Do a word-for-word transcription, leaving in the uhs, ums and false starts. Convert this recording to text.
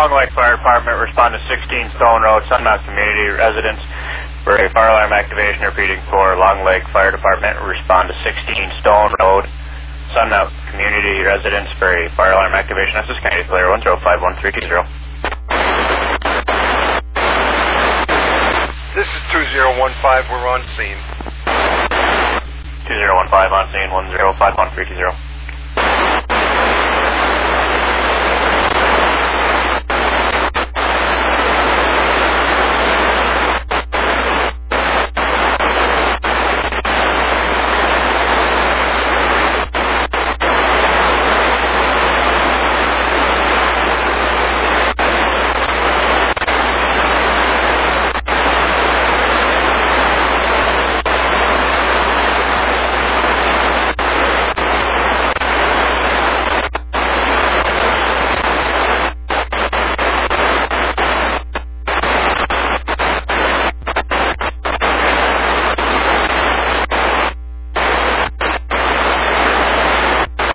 Long Lake Fire Department, respond to sixteen Stone Road, Sunmount Community residents for a fire alarm activation. Repeating for Long Lake Fire Department, respond to sixteen Stone Road, Sunmount Community residents for a fire alarm activation. This is County Clear one zero five one three two zero. This is two zero one five, we're on scene. two zero one five on scene, one zero five one three two zero.